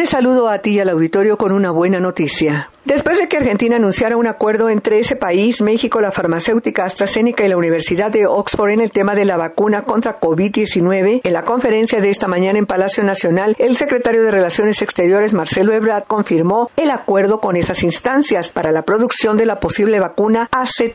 saludo a ti y al auditorio con una buena noticia. Después de que Argentina anunciara un acuerdo entre ese país, México, la farmacéutica AstraZeneca y la Universidad de Oxford en el tema de la vacuna contra COVID-19, en la conferencia de esta mañana en Palacio Nacional, el secretario de Relaciones Exteriores, Marcelo Ebrard, confirmó el acuerdo con esas instancias para la producción de la posible vacuna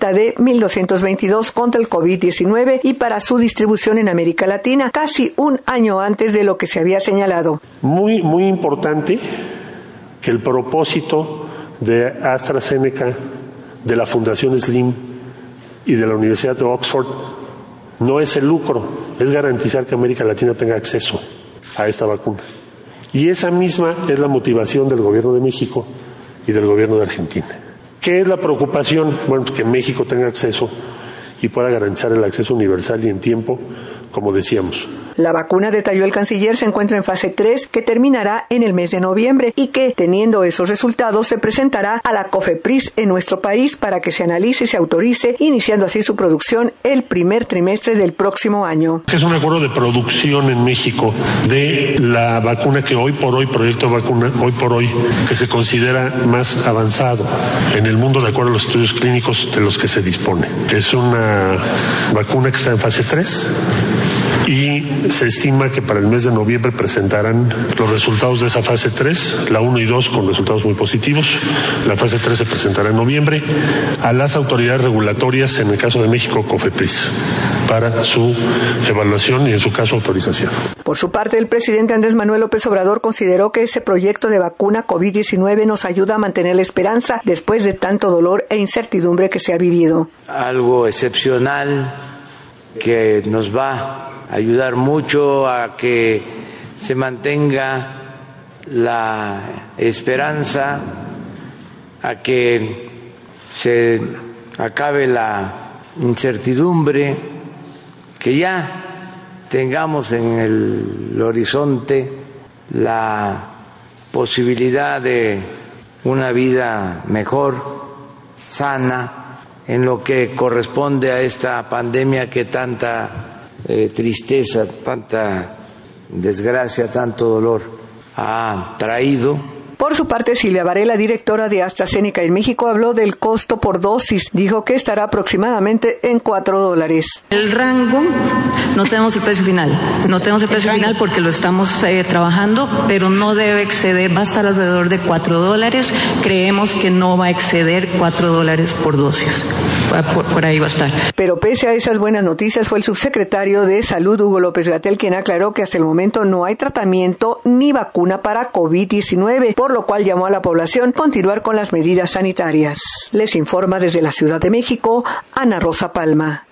AZD1222 contra el COVID-19 y para su distribución en América Latina, casi un año antes de lo que se había señalado. Muy importante que el propósito de AstraZeneca, de la Fundación Slim y de la Universidad de Oxford no es el lucro, es garantizar que América Latina tenga acceso a esta vacuna. Y esa misma es la motivación del gobierno de México y del gobierno de Argentina. ¿Qué es la preocupación? Bueno, pues que México tenga acceso y pueda garantizar el acceso universal y en tiempo, como decíamos. La vacuna, detalló el canciller, se encuentra en fase 3, que terminará en el mes de noviembre y que, teniendo esos resultados, se presentará a la COFEPRIS en nuestro país para que se analice y se autorice, iniciando así su producción el primer trimestre del próximo año. Es un acuerdo de producción en México de la vacuna que hoy por hoy, proyecto de vacuna, hoy por hoy, que se considera más avanzado en el mundo de acuerdo a los estudios clínicos de los que se dispone. Es una vacuna que está en fase 3. Y se estima que para el mes de noviembre presentarán los resultados de esa fase 3, la 1 y 2 con resultados muy positivos. La fase 3 se presentará en noviembre a las autoridades regulatorias, en el caso de México, COFEPRIS, para su evaluación y en su caso autorización. Por su parte, el presidente Andrés Manuel López Obrador consideró que ese proyecto de vacuna COVID-19 nos ayuda a mantener la esperanza después de tanto dolor e incertidumbre que se ha vivido. Algo excepcional que nos va a ayudar mucho a que se mantenga la esperanza, a que se acabe la incertidumbre, que ya tengamos en el horizonte la posibilidad de una vida mejor, sana, en lo que corresponde a esta pandemia que tanta tristeza, tanta desgracia, tanto dolor ha traído. Por su parte, Silvia Varela, directora de AstraZeneca en México, habló del costo por dosis. Dijo que estará aproximadamente en $4. El rango, no tenemos el precio final. No tenemos el precio final porque lo estamos trabajando, pero no debe exceder, va a estar alrededor de $4. Creemos que no va a exceder $4 por dosis. Por ahí va a estar. Pero pese a esas buenas noticias, fue el subsecretario de Salud, Hugo López-Gatell, quien aclaró que hasta el momento no hay tratamiento ni vacuna para COVID-19, por lo cual llamó a la población a continuar con las medidas sanitarias. Les informa desde la Ciudad de México, Ana Rosa Palma.